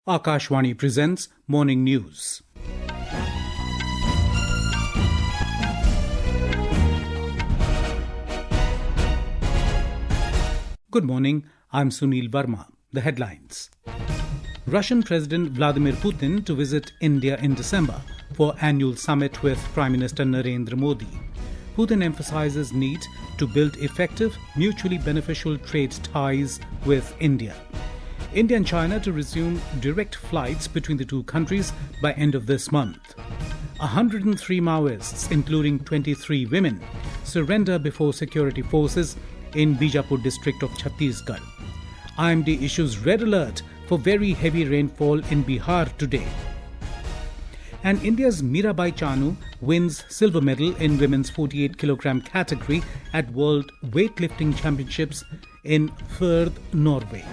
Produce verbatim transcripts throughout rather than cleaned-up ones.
Akashvani presents Morning News. Good morning, I'm Sunil Verma. The headlines. Russian President Vladimir Putin to visit India in December for annual summit with Prime Minister Narendra Modi. Putin emphasizes need to build effective, mutually beneficial trade ties with India. India and China to resume direct flights between the two countries by end of this month. one hundred three Maoists, including twenty-three women, surrender before security forces in Bijapur district of Chhattisgarh. I M D issues red alert for very heavy rainfall in Bihar today. And India's Mirabai Chanu wins silver medal in women's forty-eight kilogram category at World Weightlifting Championships in Førde, Norway.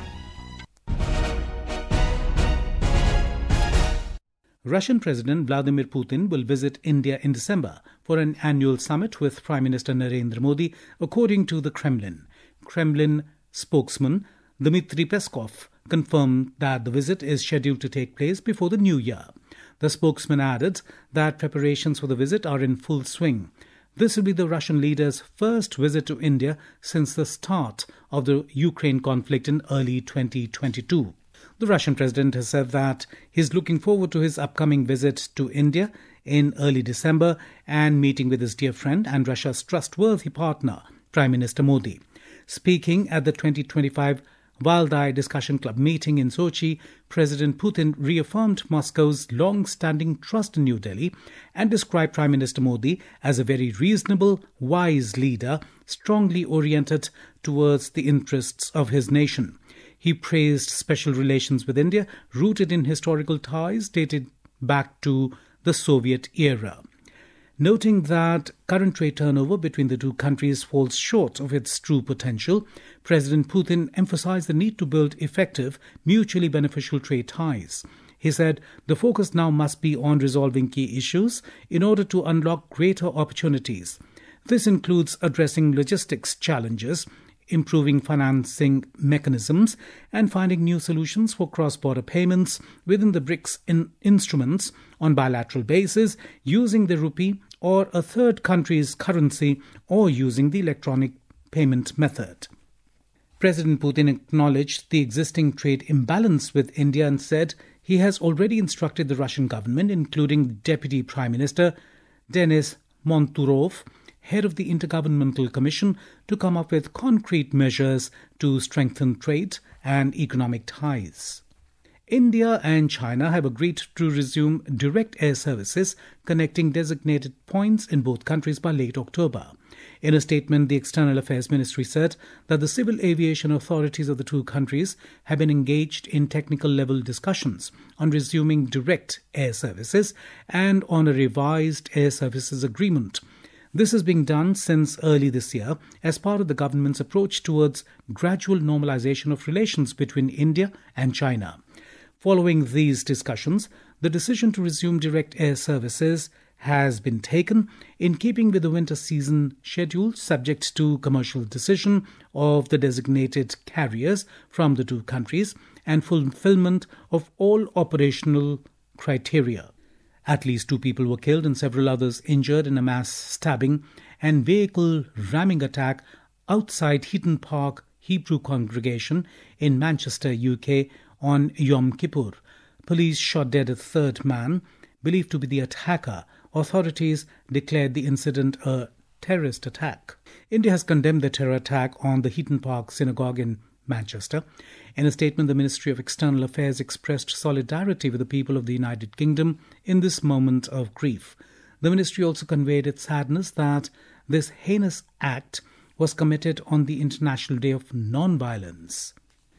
Russian President Vladimir Putin will visit India in December for an annual summit with Prime Minister Narendra Modi, according to the Kremlin. Kremlin spokesman Dmitry Peskov confirmed that the visit is scheduled to take place before the new year. The spokesman added that preparations for the visit are in full swing. This will be the Russian leader's first visit to India since the start of the Ukraine conflict in early twenty twenty-two. The Russian president has said that he is looking forward to his upcoming visit to India in early December and meeting with his dear friend and Russia's trustworthy partner, Prime Minister Modi. Speaking at the twenty twenty-five Valdai Discussion Club meeting in Sochi, President Putin reaffirmed Moscow's long-standing trust in New Delhi and described Prime Minister Modi as a very reasonable, wise leader, strongly oriented towards the interests of his nation. He praised special relations with India, rooted in historical ties dated back to the Soviet era. Noting that current trade turnover between the two countries falls short of its true potential, President Putin emphasized the need to build effective, mutually beneficial trade ties. He said the focus now must be on resolving key issues in order to unlock greater opportunities. This includes addressing logistics challenges, improving financing mechanisms, and finding new solutions for cross-border payments within the BRICS in instruments on bilateral basis, using the rupee or a third country's currency, or using the electronic payment method. President Putin acknowledged the existing trade imbalance with India and said he has already instructed the Russian government, including Deputy Prime Minister Denis Manturov, head of the Intergovernmental Commission, to come up with concrete measures to strengthen trade and economic ties. India and China have agreed to resume direct air services connecting designated points in both countries by late October. In a statement, the External Affairs Ministry said that the civil aviation authorities of the two countries have been engaged in technical level discussions on resuming direct air services and on a revised air services agreement. This is being done since early this year as part of the government's approach towards gradual normalization of relations between India and China. Following these discussions, the decision to resume direct air services has been taken in keeping with the winter season schedule, subject to commercial decision of the designated carriers from the two countries and fulfillment of all operational criteria. At least two people were killed and several others injured in a mass stabbing and vehicle ramming attack outside Heaton Park Hebrew congregation in Manchester, U K on Yom Kippur. Police shot dead a third man, believed to be the attacker. Authorities declared the incident a terrorist attack. India has condemned the terror attack on the Heaton Park synagogue in Manchester. In a statement, the Ministry of External Affairs expressed solidarity with the people of the United Kingdom in this moment of grief. The ministry also conveyed its sadness that this heinous act was committed on the International Day of Non-Violence.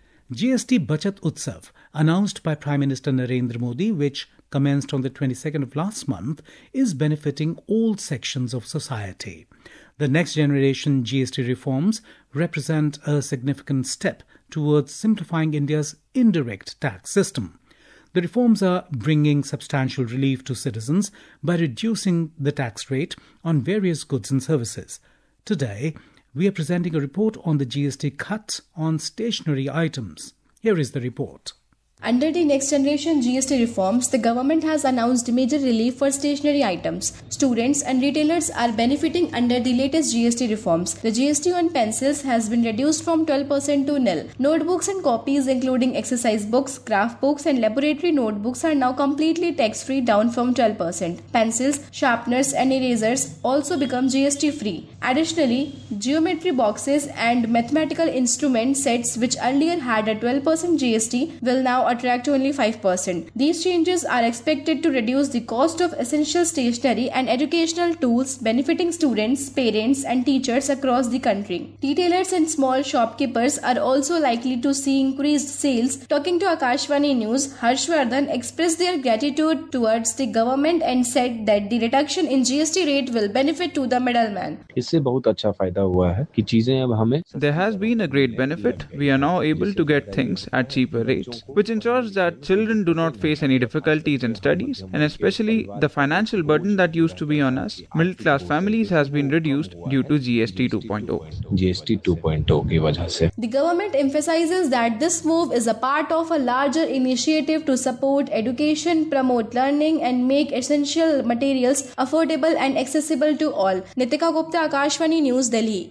G S T Bachat Utsav, announced by Prime Minister Narendra Modi, which commenced on the twenty-second of last month, is benefiting all sections of society. The next generation G S T reforms represent a significant step towards simplifying India's indirect tax system. The reforms are bringing substantial relief to citizens by reducing the tax rate on various goods and services. Today, we are presenting a report on the G S T cut on stationery items. Here is the report. Under the next generation G S T reforms, the government has announced major relief for stationery items. Students and retailers are benefiting under the latest G S T reforms. The G S T on pencils has been reduced from twelve percent to nil. Notebooks and copies including exercise books, craft books and laboratory notebooks are now completely tax-free, down from twelve percent. Pencils, sharpeners and erasers also become G S T free. Additionally, geometry boxes and mathematical instrument sets, which earlier had a twelve percent G S T, will now attract only five percent. These changes are expected to reduce the cost of essential stationery and educational tools, benefiting students, parents and teachers across the country. Retailers and small shopkeepers are also likely to see increased sales. Talking to Akashvani News, Harshvardhan expressed their gratitude towards the government and said that the reduction in G S T rate will benefit to the middleman. इससे बहुत अच्छा फायदा हुआ है कि चीजें अब हमें There has been a great benefit. We are now able to get things at cheaper rates, which ensures that children do not face any difficulties in studies, and especially the financial burden that used to be on us, middle-class families, has been reduced due to G S T two point oh. G S T two point oh की वजह से. The government emphasizes that this move is a part of a larger initiative to support education, promote learning, and make essential materials affordable and accessible to all. Nitika Gupta, Akashvani News, Delhi.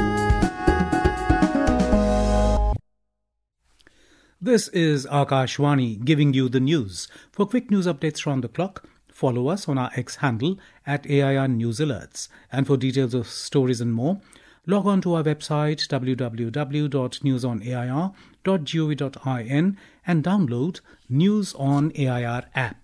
This is Akashvani giving you the news. For quick news updates round the clock, follow us on our X handle at A I R News Alerts. And for details of stories and more, log on to our website w w w dot news on a i r dot gov dot in and download News on A I R app.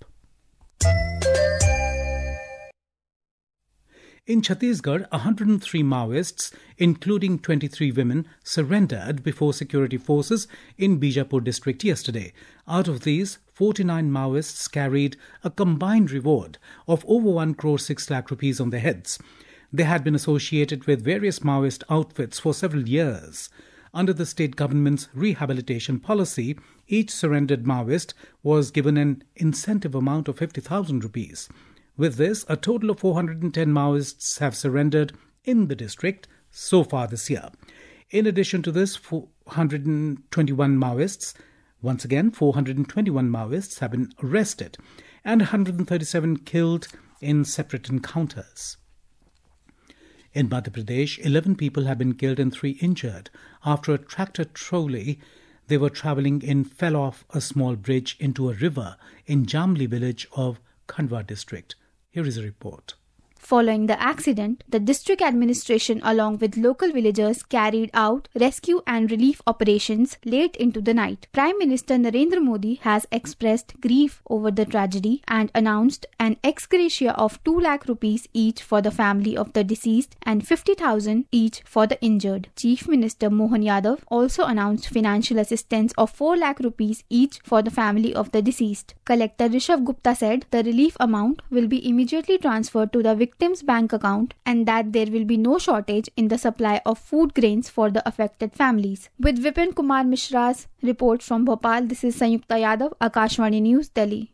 In Chhattisgarh, one hundred three Maoists, including twenty-three women, surrendered before security forces in Bijapur district yesterday. Out of these, forty-nine Maoists carried a combined reward of over one crore six lakh rupees on their heads. They had been associated with various Maoist outfits for several years. Under the state government's rehabilitation policy, each surrendered Maoist was given an incentive amount of fifty thousand rupees. With this, a total of four hundred ten Maoists have surrendered in the district so far this year. In addition to this, four hundred twenty-one Maoists, once again, four hundred twenty-one Maoists have been arrested and one hundred thirty-seven killed in separate encounters. In Madhya Pradesh, eleven people have been killed and three injured after a tractor trolley they were travelling in fell off a small bridge into a river in Jamli village of Khandwa district. Here is a report. Following the accident, the district administration along with local villagers carried out rescue and relief operations late into the night. Prime Minister Narendra Modi has expressed grief over the tragedy and announced an ex gratia of two lakh rupees each for the family of the deceased and fifty thousand each for the injured. Chief Minister Mohan Yadav also announced financial assistance of four lakh rupees each for the family of the deceased. Collector Rishabh Gupta said the relief amount will be immediately transferred to the victim victim's bank account and that there will be no shortage in the supply of food grains for the affected families. With Vipin Kumar Mishra's report from Bhopal, this is Sanyukta Yadav, Akashvani News, Delhi.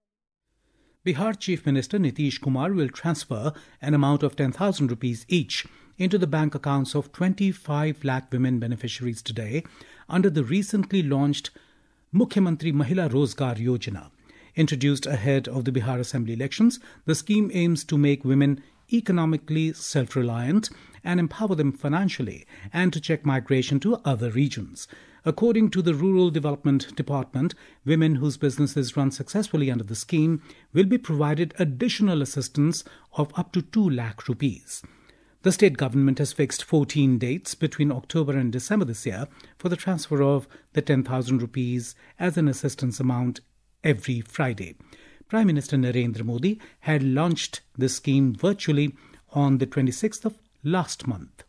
Bihar Chief Minister Nitish Kumar will transfer an amount of ten thousand rupees each into the bank accounts of twenty-five lakh women beneficiaries today under the recently launched Mukhyamantri Mahila Rozgar Yojana. Introduced ahead of the Bihar Assembly elections, the scheme aims to make women economically self-reliant and empower them financially and to check migration to other regions. According to the Rural Development Department, women whose businesses run successfully under the scheme will be provided additional assistance of up to two lakh rupees. The state government has fixed fourteen dates between October and December this year for the transfer of the ten thousand rupees as an assistance amount every Friday. Prime Minister Narendra Modi had launched this scheme virtually on the twenty-sixth of last month.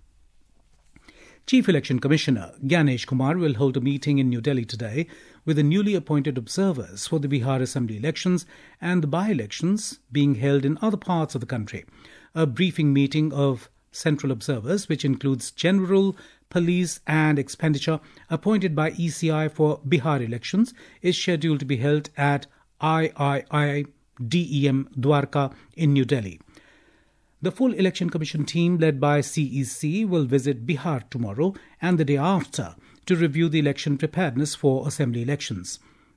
Chief Election Commissioner Gyanesh Kumar will hold a meeting in New Delhi today with the newly appointed observers for the Bihar Assembly elections and the by-elections being held in other parts of the country. A briefing meeting of central observers, which includes general, police and expenditure appointed by E C I for Bihar elections, is scheduled to be held at I I I D E M Dwarka in New Delhi. The full Election Commission team led by C E C will visit Bihar tomorrow and the day after to review the election preparedness for assembly elections.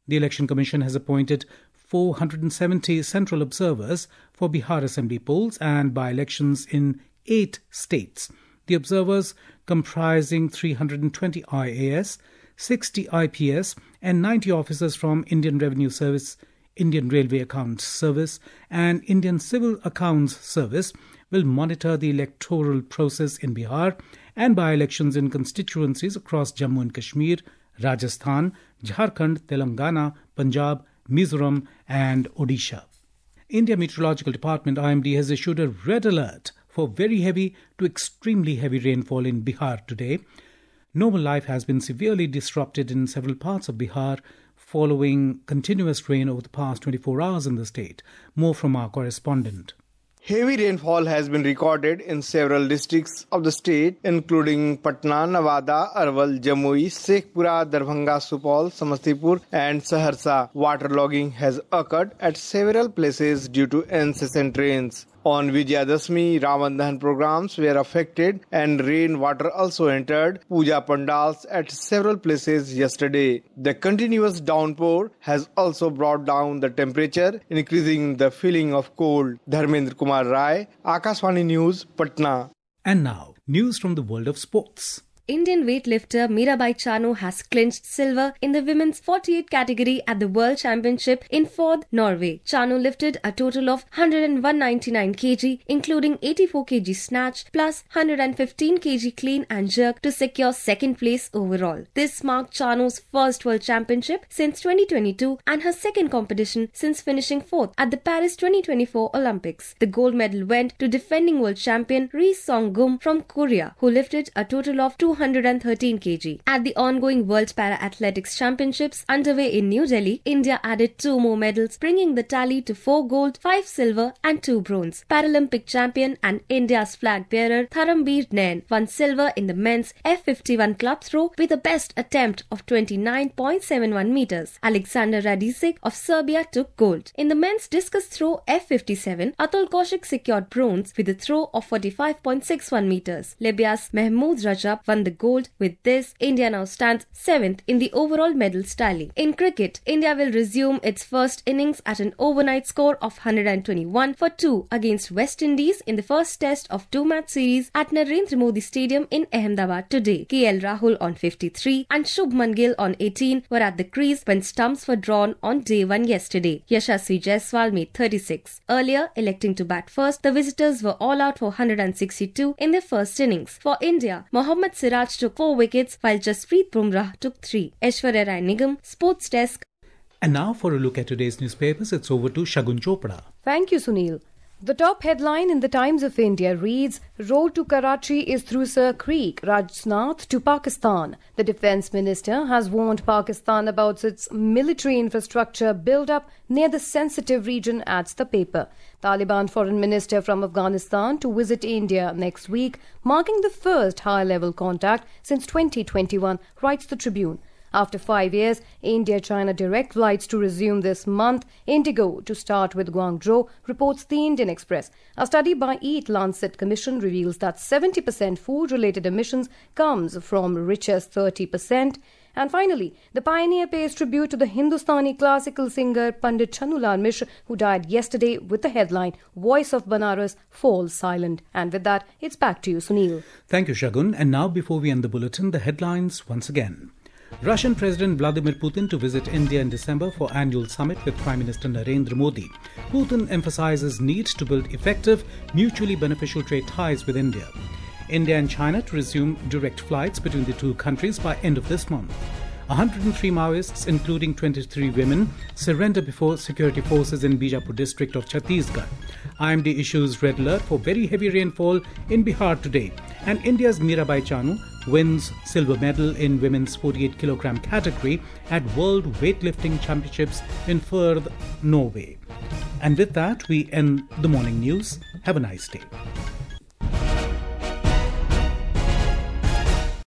The Election Commission has appointed four hundred seventy central observers for Bihar Assembly polls and by-elections in eight states. The observers, comprising three hundred twenty I A S, sixty I P S and ninety officers from Indian Revenue Service, Indian Railway Accounts Service and Indian Civil Accounts Service, will monitor the electoral process in Bihar and by-elections in constituencies across Jammu and Kashmir, Rajasthan, Jharkhand, Telangana, Punjab, Mizoram and Odisha. India Meteorological Department I M D has issued a red alert for very heavy to extremely heavy rainfall in Bihar today. Normal life has been severely disrupted in several parts of Bihar following continuous rain over the past twenty-four hours in the state. More from our correspondent. Heavy rainfall has been recorded in several districts of the state, including Patna, Nawada, Arwal, Jamui, Shekhpura, Darbhanga, Supaul, Samastipur and Saharsa. Waterlogging has occurred at several places due to incessant rains. On Vijayadashmi, Ravan Dahan programs were affected and rainwater also entered puja pandals at several places yesterday. The continuous downpour has also brought down the temperature, increasing the feeling of cold. Dharmendra Kumar Rai, Akashvani News, Patna. And now, news from the world of sports. Indian weightlifter Mirabai Chanu has clinched silver in the women's forty-eight category at the World Championship in Ford, Norway. Chanu lifted a total of one hundred ninety-nine kilograms, including eighty-four kilograms snatch plus one hundred fifteen kilograms clean and jerk to secure second place overall. This marked Chanu's first World Championship since twenty twenty-two and her second competition since finishing fourth at the Paris twenty twenty-four Olympics. The gold medal went to defending world champion Ri Song-gum from Korea, who lifted a total of two hundred thirteen kilograms. At the ongoing World Para-Athletics Championships underway in New Delhi, India added two more medals, bringing the tally to four gold, five silver and two bronze. Paralympic champion and India's flag bearer Tharambir Nain won silver in the men's F fifty-one club throw with a best attempt of twenty-nine point seven one meters. Alexander Radicek of Serbia took gold. In the men's discus throw F fifty-seven, Atul Kaushik secured bronze with a throw of forty-five point six one meters. Libya's Mahmoud Rajab won the gold. With this, India now stands seventh in the overall medals tally. In cricket, India will resume its first innings at an overnight score of one hundred twenty-one for two against West Indies in the first test of two-match series at Narendra Modi Stadium in Ahmedabad today. K L Rahul on fifty-three and Shubman Gill on eighteen were at the crease when stumps were drawn on day one yesterday. Yashasvi Jaiswal made thirty-six. Earlier, electing to bat first, the visitors were all out for one hundred sixty-two in their first innings. For India, Mohammad Siraj took four wickets while Jasprit Bumrah took three. Aishwarya Rai Nigam, Sports Desk. And now for a look at today's newspapers, it's over to Shagun Chopra. Thank you, Sunil. The top headline in the Times of India reads, Road to Karachi is through Sir Creek, Rajnath to Pakistan. The Defence Minister has warned Pakistan about its military infrastructure build-up near the sensitive region, adds the paper. Taliban Foreign Minister from Afghanistan to visit India next week, marking the first high-level contact since twenty twenty-one, writes the Tribune. After five years, India-China direct flights to resume this month. Indigo to start with Guangzhou, reports the Indian Express. A study by Eat Lancet Commission reveals that seventy percent food-related emissions comes from richest thirty percent. And finally, the pioneer pays tribute to the Hindustani classical singer Pandit Chanulal Mishra, who died yesterday, with the headline, Voice of Banaras falls silent. And with that, it's back to you, Sunil. Thank you, Shagun. And now, before we end the bulletin, the headlines once again. Russian President Vladimir Putin to visit India in December for annual summit with Prime Minister Narendra Modi. Putin emphasizes need to build effective, mutually beneficial trade ties with India. India and China to resume direct flights between the two countries by end of this month. one hundred three Maoists, including twenty-three women, surrender before security forces in Bijapur district of Chhattisgarh. I M D issues red alert for very heavy rainfall in Bihar today. And India's Mirabai Chanu wins silver medal in women's forty-eight kilogram category at World Weightlifting Championships in Ford, Norway. And with that, we end the morning news. Have a nice day.